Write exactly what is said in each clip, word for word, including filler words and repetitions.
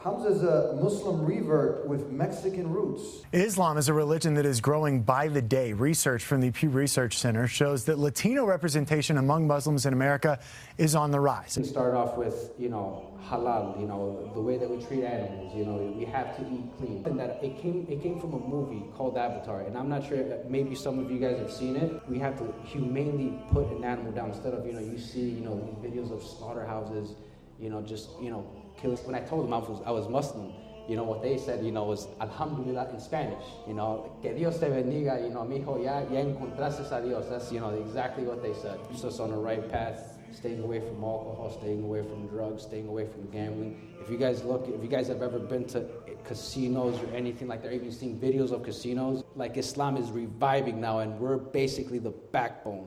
Hamza is a Muslim revert with Mexican roots. Islam is a religion that is growing by the day. Research from the Pew Research Center shows that Latino representation among Muslims in America is on the rise. We start off with, you know, halal, you know, the way that we treat animals, you know, we have to eat clean. And that it came, it came from a movie called Avatar, and I'm not sure, maybe some of you guys have seen it. We have to humanely put an animal down instead of, you know, you see, you know, these videos of slaughterhouses, you know, just, you know, killing. When I told them I was, I was Muslim, you know, what they said, you know, was Alhamdulillah in Spanish, you know, que Dios te bendiga, you know, mijo, ya, ya encontraste a Dios. That's, you know, exactly what they said. It's just on the right path, staying away from alcohol, staying away from drugs, staying away from gambling. If you guys look, if you guys have ever been to casinos or anything like that, or even seen videos of casinos, like Islam is reviving now, and we're basically the backbone.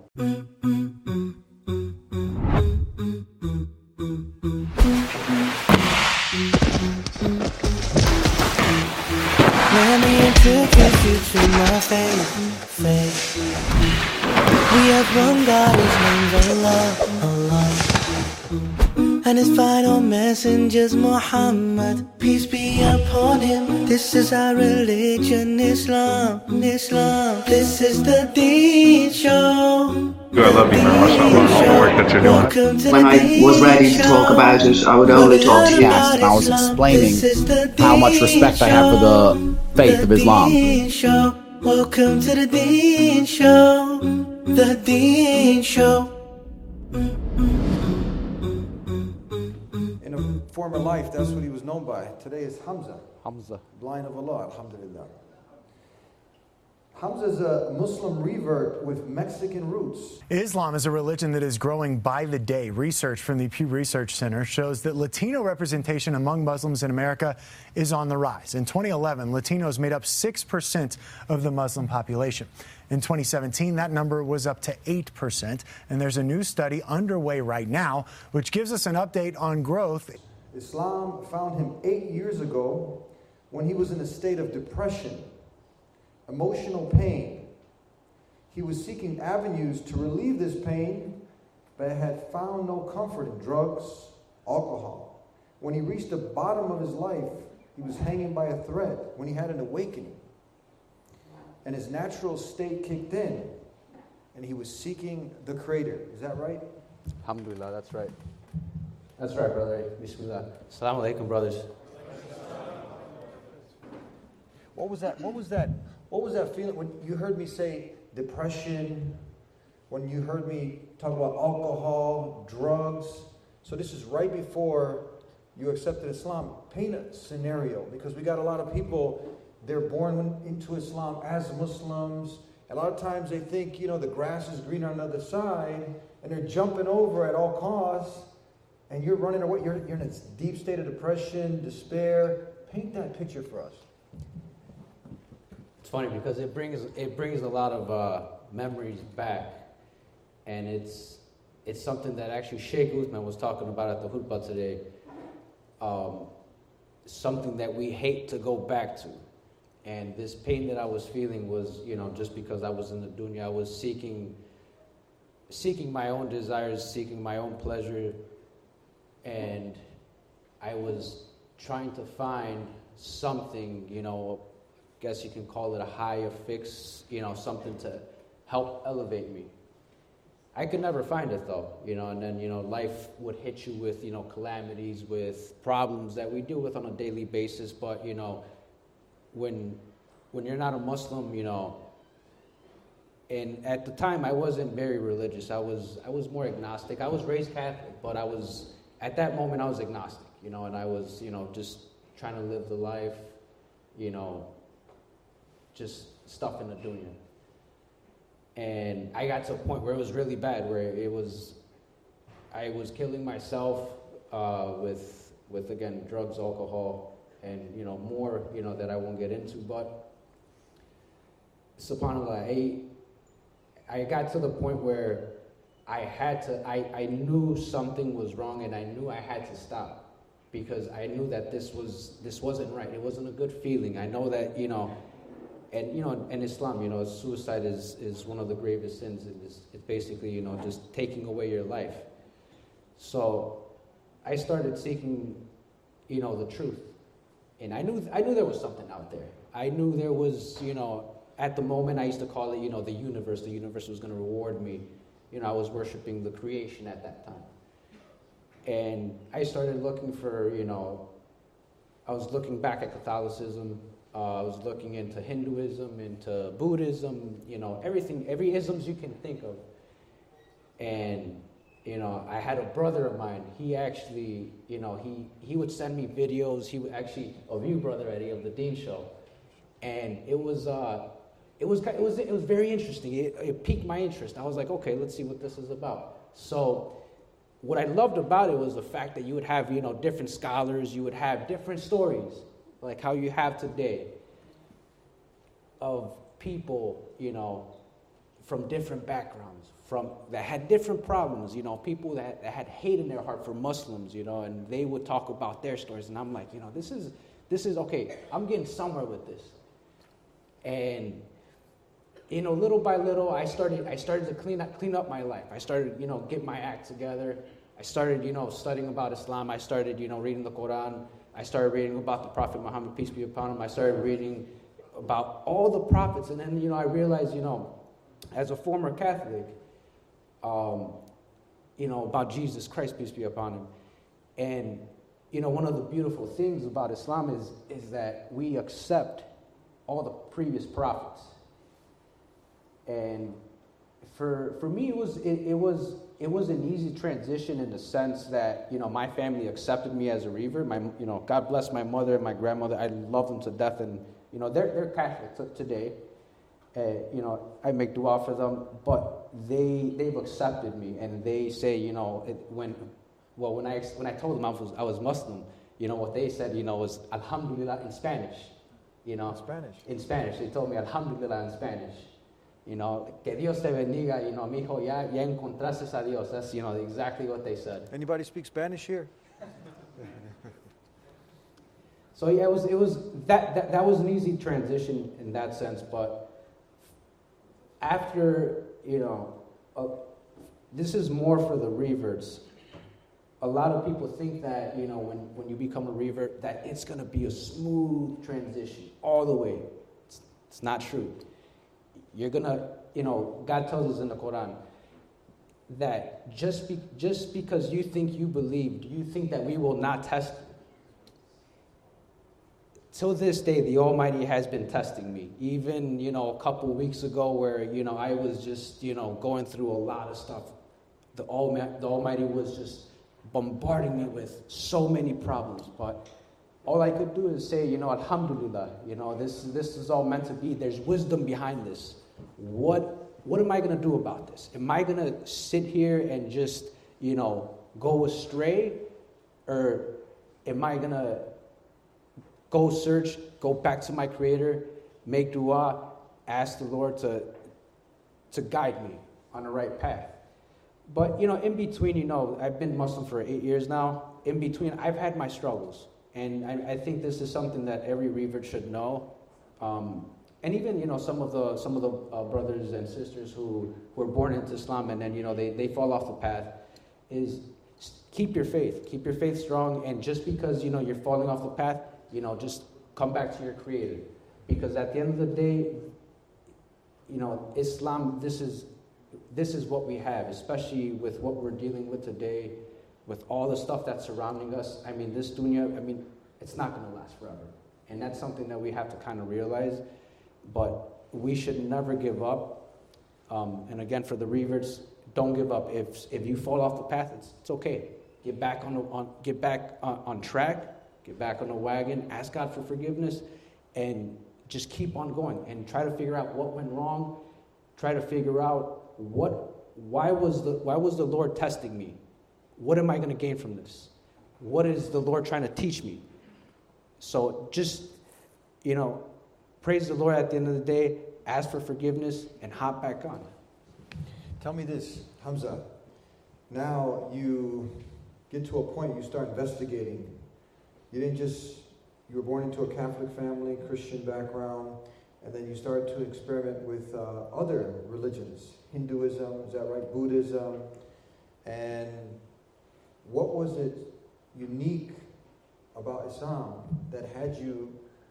Let me introduce you to my faith, faith. We have one God, His name's Allah, Allah. And His final messenger's Muhammad, peace be upon him. This is our religion, Islam, Islam. This is the Deen Show. I love you very much. I love all the work that you're doing. When I was ready to talk about it, I would only talk to you. Yes, and I was explaining how much respect I have for the faith of Islam. Welcome to the Deen Show, the Deen Show. In a former life, that's what he was known by. Today is Hamza. Hamza. Blind of Allah, alhamdulillah. Hamza is a Muslim revert with Mexican roots. Islam is a religion that is growing by the day. Research from the Pew Research Center shows that Latino representation among Muslims in America is on the rise. In twenty eleven, Latinos made up six percent of the Muslim population. In twenty seventeen, that number was up to eight percent. And there's a new study underway right now, which gives us an update on growth. Islam found him eight years ago when he was in a state of depression, emotional pain. He was seeking avenues to relieve this pain, but had found no comfort in drugs, alcohol. When he reached the bottom of his life, he was hanging by a thread when he had an awakening. And his natural state kicked in, and he was seeking the Creator. Is that right? Alhamdulillah, that's right. That's right, brother. Bismillah. Assalamu alaikum, brothers. What was that? What was that? What was that feeling when you heard me say depression? When you heard me talk about alcohol, drugs? So this is right before you accepted Islam. Paint a scenario, because we got a lot of people. They're born into Islam as Muslims. A lot of times they think, you know, the grass is greener on the other side, and they're jumping over at all costs. And you're running away. You're, you're in a deep state of depression, despair. Paint that picture for us. It's funny because it brings it brings a lot of uh, memories back, and it's it's something that actually Sheikh Uthman was talking about at the khutbah today. Um, something that we hate to go back to, and this pain that I was feeling was, you know, just because I was in the dunya, I was seeking seeking my own desires, seeking my own pleasure. And I was trying to find something, you know, I guess you can call it a higher fix, you know, something to help elevate me. I could never find it though, you know, and then, you know, life would hit you with, you know, calamities, with problems that we deal with on a daily basis. But, you know, when when you're not a Muslim, you know, and at the time I wasn't very religious. I was I was more agnostic. I was raised Catholic, but I was At that moment, I was agnostic, you know, and I was, you know, just trying to live the life, you know, just stuff in the dunya. And I got to a point where it was really bad, where it was, I was killing myself uh, with, with again, drugs, alcohol, and, you know, more, you know, that I won't get into. But, subhanAllah, I, I got to the point where I had to, I, I knew something was wrong, and I knew I had to stop, because I knew that this was, this wasn't right. It wasn't a good feeling. I know that, you know, and, you know, in Islam, you know, suicide is, is one of the gravest sins. It's, it's basically, you know, just taking away your life. So I started seeking, you know, the truth. And I knew I knew there was something out there. I knew there was, you know, at the moment I used to call it, you know, the universe. The universe was going to reward me. You know, I was worshiping the creation at that time. And I started looking for, you know, I was looking back at Catholicism. Uh, I was looking into Hinduism, into Buddhism, you know, everything, every isms you can think of. And, you know, I had a brother of mine. He actually, you know, he, he would send me videos. He would actually, of you, Brother Eddie, of the Dean Show. And it was, uh, it was, it was, it was very interesting. It, it piqued my interest. I was like, okay, let's see what this is about. So what I loved about it was the fact that you would have, you know, different scholars. You would have different stories, like how you have today, of people, you know, from different backgrounds, from that had different problems, you know, people that, that had hate in their heart for Muslims, you know, and they would talk about their stories. And I'm like, you know, this is, this is, okay, I'm getting somewhere with this. And, you know, little by little, I started, I started to clean up, clean up my life. I started, you know, get my act together. I started, you know, studying about Islam. I started, you know, reading the Quran. I started reading about the Prophet Muhammad, peace be upon him. I started reading about all the prophets. And then, you know, I realized, you know, as a former Catholic, um, you know, about Jesus Christ, peace be upon him. And, you know, one of the beautiful things about Islam is, is that we accept all the previous prophets. And for for me, it was it, it was it was an easy transition in the sense that, you know, my family accepted me as a Reaver. My, you know, God bless my mother and my grandmother. I love them to death, and, you know, they're they're Catholic t- today. Uh, you know, I make dua for them, but they they've accepted me, and they say, you know, it, when well when I when I told them I was I was Muslim, you know, what they said, you know, was Alhamdulillah in Spanish. You know, In Spanish. In Spanish, they told me Alhamdulillah in Spanish. You know, que Dios te bendiga, you know, mijo, ya, ya encontraste a Dios. That's, you know, exactly what they said. Anybody speak Spanish here? So yeah, it was, it was, that, that, that was an easy transition in that sense, but after, you know, uh, this is more for the reverts. A lot of people think that, you know, when, when you become a revert, that it's going to be a smooth transition all the way. It's, it's not true. You're going to, you know, God tells us in the Quran that just be, just because you think you believed, you think that we will not test you. Till this day, the Almighty has been testing me. Even, you know, a couple weeks ago where, you know, I was just, you know, going through a lot of stuff. The Almighty, the Almighty was just bombarding me with so many problems. But all I could do is say, you know, Alhamdulillah, you know, this, this is all meant to be. There's wisdom behind this. What, what am I going to do about this? Am I going to sit here and just, you know, go astray? Or am I going to go search, go back to my Creator, make dua, ask the Lord to, to guide me on the right path? But, you know, in between, you know, I've been Muslim for eight years now. In between, I've had my struggles. And I, I think this is something that every revert should know. Um, and even, you know, some of the some of the uh, brothers and sisters who were born into Islam and then, you know, they, they fall off the path, is keep your faith. Keep your faith strong. And just because, you know, you're falling off the path, you know, just come back to your Creator. Because at the end of the day, you know, Islam, this is this is what we have, especially with what we're dealing with today, with all the stuff that's surrounding us. I mean, this dunya, I mean, it's not going to last forever. And that's something that we have to kind of realize. But we should never give up. Um, and again, for the reverts, don't give up. If if you fall off the path, it's, it's okay. Get back on, the, on get back on, on track. Get back on the wagon. Ask God for forgiveness, and just keep on going. And try to figure out what went wrong. Try to figure out what why was the why was the Lord testing me? What am I going to gain from this? What is the Lord trying to teach me? So just, you know, praise the Lord at the end of the day, ask for forgiveness, and hop back on. Tell me this, Hamza. Now you get to a point you start investigating. You didn't just, you were born into a Catholic family, Christian background, and then you started to experiment with uh, other religions. Hinduism, is that right? Buddhism. And what was it unique about Islam that had you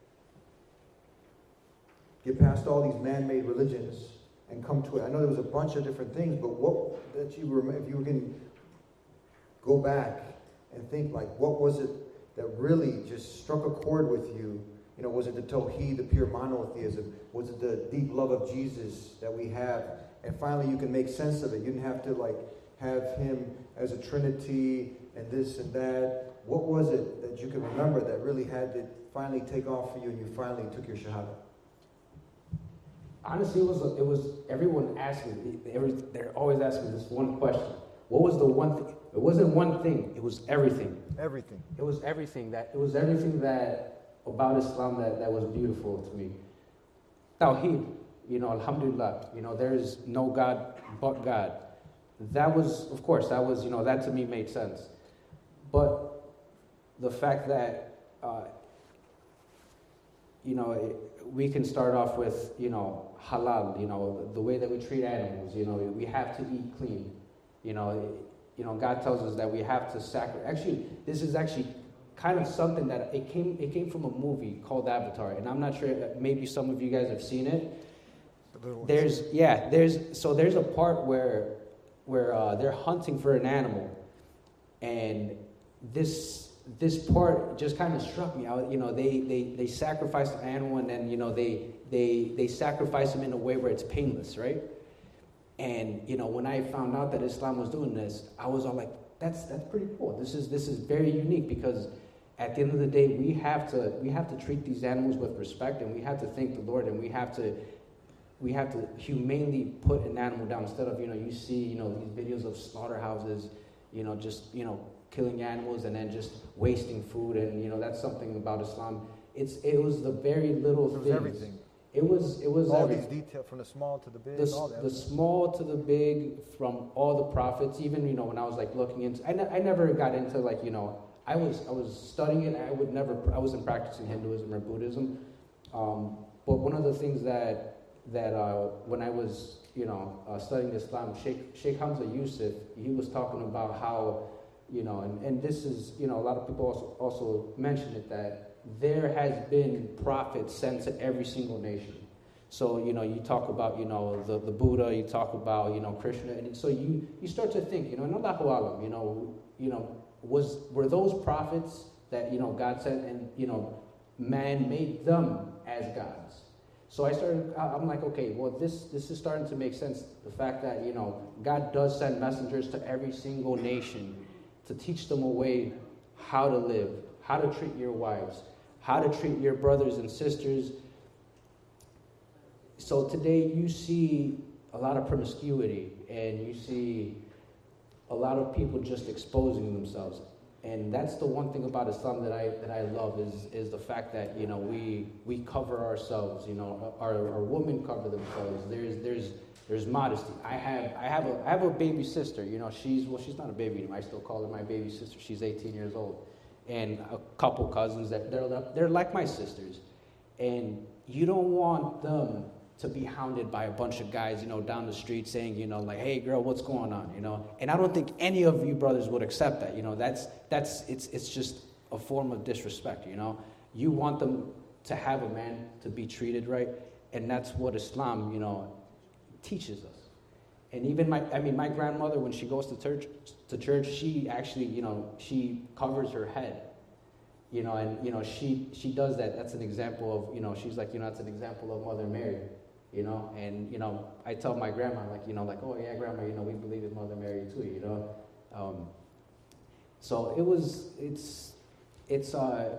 get past all these man-made religions and come to it? I know there was a bunch of different things, but what that you were, if you were going to go back and think, like, what was it that really just struck a chord with you? You know, was it the Tawheed, the pure monotheism? Was it the deep love of Jesus that we have? And finally, you can make sense of it. You didn't have to, like, have him as a trinity and this and that. What was it that you can remember that really had to finally take off for you and you finally took your shahada? Honestly, it was it was everyone asking. Every, they're always asking this one question: what was the one thing? It wasn't one thing. It was everything. Everything. It was everything that. It was everything that about Islam that, that was beautiful to me. Tawheed, you know, Alhamdulillah. You know, there is no God but God. That was, of course, that was, you know, that to me made sense. But the fact that, uh, you know, it, we can start off with, you know, halal, you know, the way that we treat animals, you know, we have to eat clean. You know, it, you know, God tells us that we have to sacrifice. Actually, this is actually kind of something that it came, it came from a movie called Avatar, and I'm not sure, maybe some of you guys have seen it. There's, yeah, there's, so there's a part where, where uh, they're hunting for an animal, and this this part just kind of struck me. I, you know, they, they, they sacrifice the animal, and then, you know, they they they sacrifice him in a way where it's painless, right? And, you know, when I found out that Islam was doing this, I was all like, that's that's pretty cool. This is this is very unique, because at the end of the day, we have to we have to treat these animals with respect, and we have to thank the Lord, and we have to we have to humanely put an animal down, instead of, you know, you see, you know, these videos of slaughterhouses, you know, just, you know, killing animals and then just wasting food. And, you know, that's something about Islam. It's it was the very little It was things. everything. It was it was all everything. these details, from the small to the big. The, all that. the small to the big, from all the prophets. Even, you know, when I was like looking into, I, ne- I never got into, like, you know, I was I was studying it. I would never, I wasn't practicing Hinduism or Buddhism. Um, but one of the things that that uh, when I was, you know, uh, studying Islam, Sheikh Sheikh Hamza Yusuf, he was talking about how, you know, and, and this is, you know, a lot of people also also mention it, that there has been prophets sent to every single nation. So, you know, you talk about, you know, the, the Buddha, you talk about, you know, Krishna, and so you, you start to think, you know, and Allahu Alam, you know, you know, was were those prophets that, you know, God sent, and, you know, man made them as gods. So I started, I'm like, okay, well, this this is starting to make sense. The fact that, you know, God does send messengers to every single nation to teach them a way how to live, how to treat your wives, how to treat your brothers and sisters. So today you see a lot of promiscuity, and you see a lot of people just exposing themselves. And that's the one thing about Islam that I that I love, is is the fact that, you know, we we cover ourselves. You know, our, our women cover themselves. There's there's there's modesty. I have I have a I have a baby sister. You know, she's well she's not a baby anymore. I still call her my baby sister. She's eighteen years old, and a couple cousins that they're they're like my sisters, and you don't want them to be hounded by a bunch of guys, you know, down the street saying, you know, like, hey girl, what's going on, you know? And I don't think any of you brothers would accept that, you know. That's that's it's it's just a form of disrespect, you know. You want them to have a man to be treated right, and that's what Islam, you know, teaches us. And even my I mean my grandmother, when she goes to church to church, she actually, you know, she covers her head. You know, and you know, she she does that. That's an example of, you know, she's like, you know, that's an example of Mother Mary. You know, and, you know, I tell my grandma, like, you know, like, oh, yeah, grandma, you know, we believe in Mother Mary too, you know. Um, so it was, it's, it's, uh,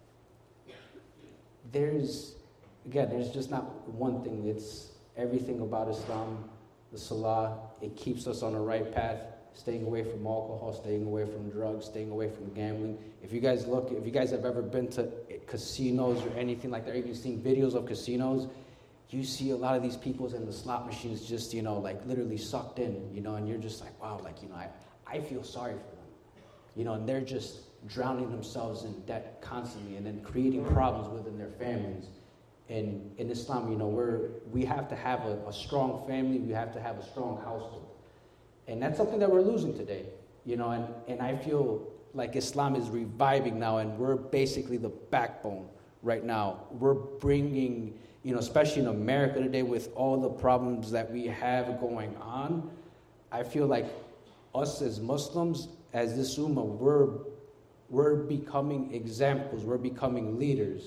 there's, again, there's just not one thing. It's everything about Islam, the Salah. It keeps us on the right path, staying away from alcohol, staying away from drugs, staying away from gambling. If you guys look, if you guys have ever been to casinos or anything like that, or even seen videos of casinos, you see a lot of these people in the slot machines just, you know, like literally sucked in, you know, and you're just like, wow, like, you know, I, I feel sorry for them, you know, and they're just drowning themselves in debt constantly, and then creating problems within their families. And in Islam, you know, we're, we have to have a, a strong family, we have to have a strong household. And that's something that we're losing today, you know, and, and I feel like Islam is reviving now, and we're basically the backbone right now. We're bringing, you know, especially in America today with all the problems that we have going on, I feel like us as Muslims, as this ummah, we're, we're becoming examples, we're becoming leaders.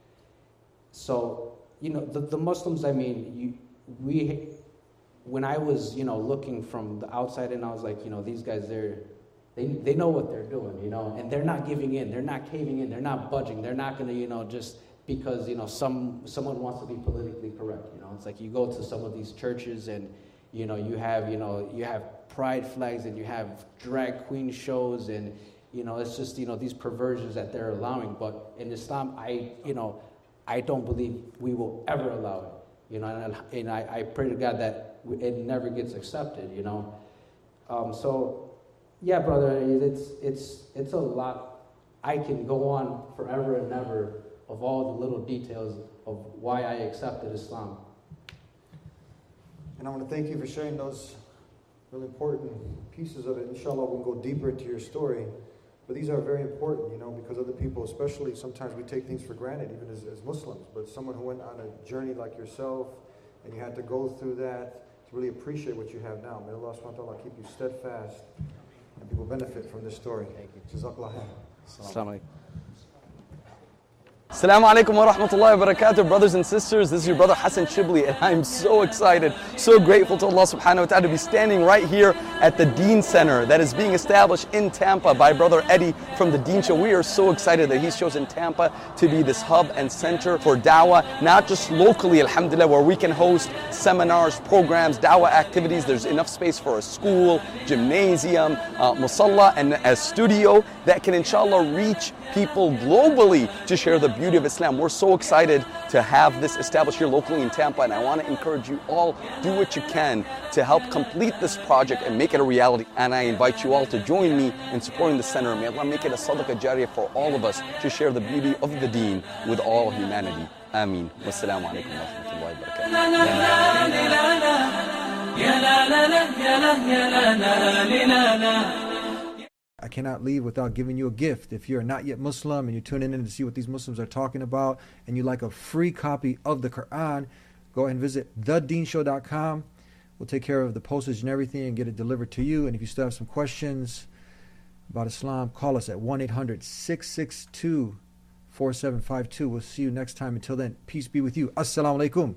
So, you know, the, the Muslims, I mean, you, we, when I was, you know, looking from the outside in, I was like, you know, these guys, they're, they, they know what they're doing, you know, and they're not giving in, they're not caving in, they're not budging, they're not going to, you know, just because, you know, some someone wants to be politically correct, you know. It's like you go to some of these churches and, you know, you have, you know, you have pride flags and you have drag queen shows and, you know, it's just, you know, these perversions that they're allowing. But in Islam, I, you know, I don't believe we will ever allow it, you know, and, and I, I pray to God that it never gets accepted, you know. Um, so, yeah, brother, it's, it's, it's a lot. I can go on forever and ever of all the little details of why I accepted Islam. And I want to thank you for sharing those really important pieces of it. Inshallah, we'll go deeper into your story. But these are very important, you know, because other people, especially sometimes we take things for granted, even as, as Muslims. But someone who went on a journey like yourself, and you had to go through that to really appreciate what you have now. May Allah subhanahu wa ta'ala keep you steadfast, and people benefit from this story. Thank you. Jazakallah khair. Assalamu alaikum. Assalamu alaikum wa rahmatullahi wa barakatuh, brothers and sisters. This is your brother Hassan Shibli, and I'm so excited, so grateful to Allah subhanahu wa ta'ala to be standing right here at the Deen Center that is being established in Tampa by Brother Eddie from the Deen Show. We are so excited that he's chosen Tampa to be this hub and center for dawah, not just locally, alhamdulillah, where we can host seminars, programs, dawah activities. There's enough space for a school, gymnasium, uh, musalla, and a studio that can inshallah reach people globally to share the beauty of Islam. We're so excited to have this established here locally in Tampa, and I want to encourage you all, do what you can to help complete this project and make it a reality. And I invite you all to join me in supporting the center. May Allah make it a sadaqah jariyah for all of us to share the beauty of the deen with all humanity. Ameen. Wassalamu alaikum wa rahmatullahi wa barakatuh. I cannot leave without giving you a gift. If you're not yet Muslim and you're tuning in to see what these Muslims are talking about and you like a free copy of the Quran, go ahead and visit the deen show dot com. We'll take care of the postage and everything and get it delivered to you. And if you still have some questions about Islam, call us at one eight hundred, six six two, four seven five two. We'll see you next time. Until then, peace be with you. Assalamu alaikum.